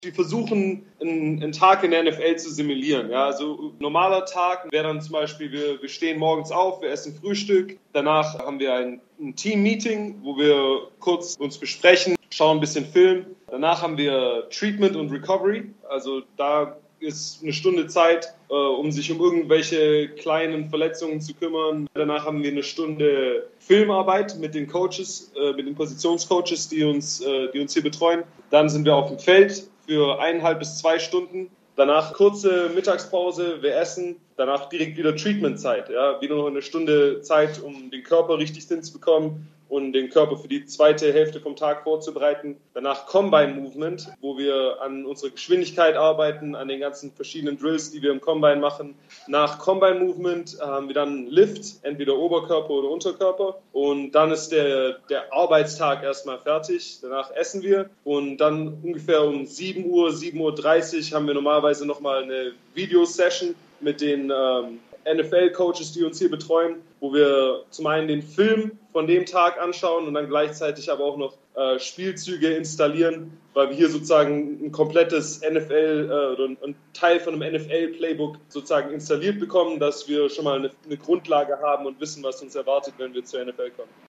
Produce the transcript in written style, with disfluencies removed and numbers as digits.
Wir versuchen, einen Tag in der NFL zu simulieren. Ja, also normaler Tag wäre dann zum Beispiel, wir stehen morgens auf, wir essen Frühstück, danach haben wir ein Team-Meeting, wo wir kurz uns besprechen, schauen ein bisschen Film. Danach haben wir Treatment und Recovery, also da ist eine Stunde Zeit, um sich um irgendwelche kleinen Verletzungen zu kümmern. Danach haben wir eine Stunde Filmarbeit mit den Coaches, mit den Positionscoaches, die uns hier betreuen. Dann sind wir auf dem Feld für 1,5 bis 2 Stunden. Danach kurze Mittagspause, wir essen. Danach direkt wieder Treatment-Zeit. Ja? Wieder noch eine Stunde Zeit, um den Körper richtig hinzubekommen und den Körper für die zweite Hälfte vom Tag vorzubereiten. Danach Combine-Movement, wo wir an unserer Geschwindigkeit arbeiten, an den ganzen verschiedenen Drills, die wir im Combine machen. Nach Combine-Movement haben wir dann Lift, entweder Oberkörper oder Unterkörper. Und dann ist der Arbeitstag erstmal fertig. Danach essen wir und dann ungefähr um 7 Uhr, 7:30 Uhr haben wir normalerweise nochmal eine Video-Session mit den NFL-Coaches, die uns hier betreuen, wo wir zum einen den Film von dem Tag anschauen und dann gleichzeitig aber auch noch Spielzüge installieren, weil wir hier sozusagen ein komplettes NFL oder ein Teil von einem NFL-Playbook sozusagen installiert bekommen, dass wir schon mal eine Grundlage haben und wissen, was uns erwartet, wenn wir zur NFL kommen.